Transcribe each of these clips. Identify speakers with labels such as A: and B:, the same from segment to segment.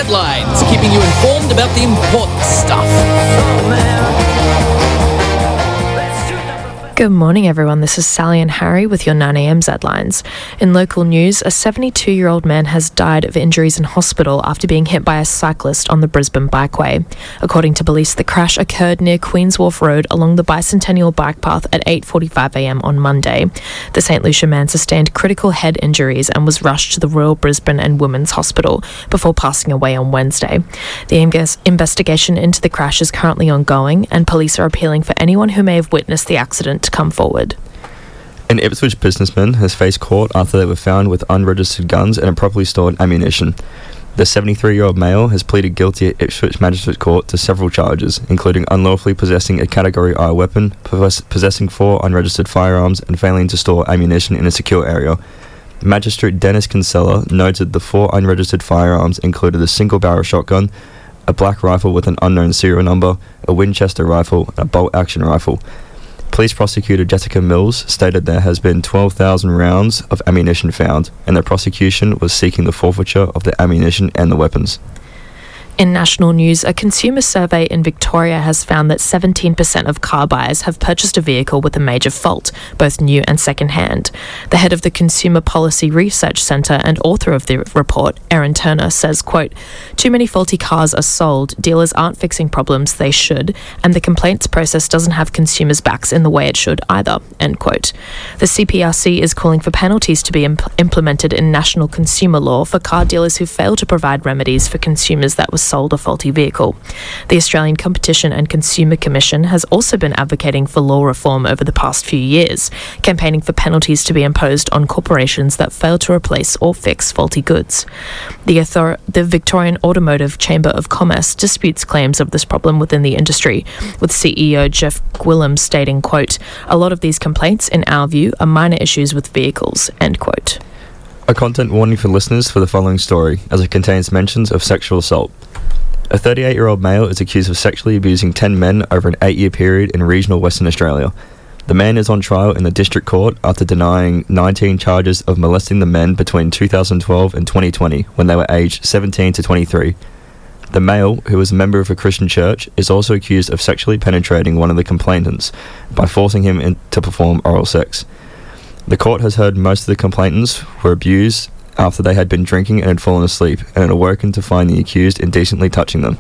A: Headlines, keeping you informed about the important stuff.
B: Good morning, everyone. This is Sally and Harry with your 9am Headlines. In local news, a 72-year-old man has died of injuries in hospital after being hit by a cyclist on the Brisbane Bikeway. According to police, the crash occurred near Queens Wharf Road along the Bicentennial Bike Path at 8:45am on Monday. The St Lucia man sustained critical head injuries and was rushed to the Royal Brisbane and Women's Hospital before passing away on Wednesday. The investigation into the crash is currently ongoing, and police are appealing for anyone who may have witnessed the accident to come forward.
C: An Ipswich businessman has faced court after they were found with unregistered guns and improperly stored ammunition. The 73-year-old male has pleaded guilty at Ipswich Magistrates Court to several charges, including unlawfully possessing a Category I weapon, possessing 4 unregistered firearms, and failing to store ammunition in a secure area. Magistrate Dennis Kinsella noted the 4 unregistered firearms included a single-barrel shotgun, a black rifle with an unknown serial number, a Winchester rifle, and a bolt-action rifle. Police prosecutor Jessica Mills stated there has been 12,000 rounds of ammunition found, and the prosecution was seeking the forfeiture of the ammunition and the weapons.
B: In national news, a consumer survey in Victoria has found that 17% of car buyers have purchased a vehicle with a major fault, both new and second-hand. The head of the Consumer Policy Research Centre and author of the report, Erin Turner, says, quote, "Too many faulty cars are sold, dealers aren't fixing problems they should, and the complaints process doesn't have consumers' backs in the way it should either," end quote. The CPRC is calling for penalties to be implemented in national consumer law for car dealers who fail to provide remedies for consumers that was sold a faulty vehicle. The Australian Competition and Consumer Commission has also been advocating for law reform over the past few years, campaigning for penalties to be imposed on corporations that fail to replace or fix faulty goods. The Victorian Automotive Chamber of Commerce disputes claims of this problem within the industry, with CEO Jeff Gwillim stating, quote, "A lot of these complaints, in our view, are minor issues with vehicles," end quote.
C: A content warning for listeners for the following story, as it contains mentions of sexual assault. A 38-year-old male is accused of sexually abusing 10 men over an 8-year period in regional Western Australia. The man is on trial in the District Court after denying 19 charges of molesting the men between 2012 and 2020, when they were aged 17 to 23. The male, who is a member of a Christian church, is also accused of sexually penetrating one of the complainants by forcing him to perform oral sex. The court has heard most of the complainants were abused after they had been drinking and had fallen asleep, and had awoken to find the accused indecently touching them.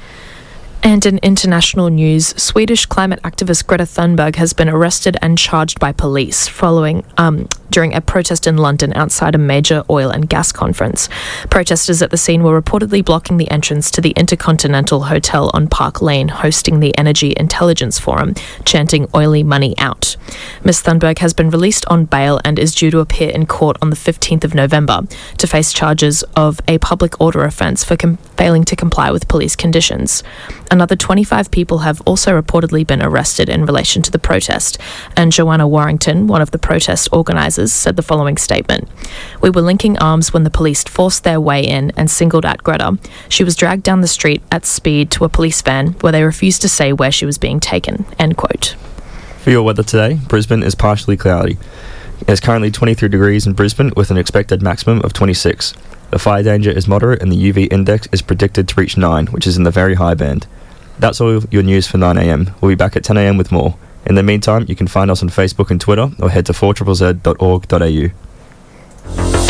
B: And in international news, Swedish climate activist Greta Thunberg has been arrested and charged by police during a protest in London outside a major oil and gas conference. Protesters at the scene were reportedly blocking the entrance to the Intercontinental Hotel on Park Lane, hosting the Energy Intelligence Forum, chanting "Oily money out." Ms. Thunberg has been released on bail and is due to appear in court on the 15th of November to face charges of a public order offence for failing to comply with police conditions. Another 25 people have also reportedly been arrested in relation to the protest, and Joanna Warrington, one of the protest organisers, said the following statement: "We were linking arms when the police forced their way in and singled out Greta. She was dragged down the street at speed to a police van where they refused to say where she was being taken," end quote.
C: For your weather today, Brisbane is partially cloudy. It's currently 23 degrees in Brisbane with an expected maximum of 26. The fire danger is moderate and the UV index is predicted to reach 9, which is in the very high band. That's all your news for 9am. We'll be back at 10am with more. In the meantime, you can find us on Facebook and Twitter, or head to 4ZZZ.org.au.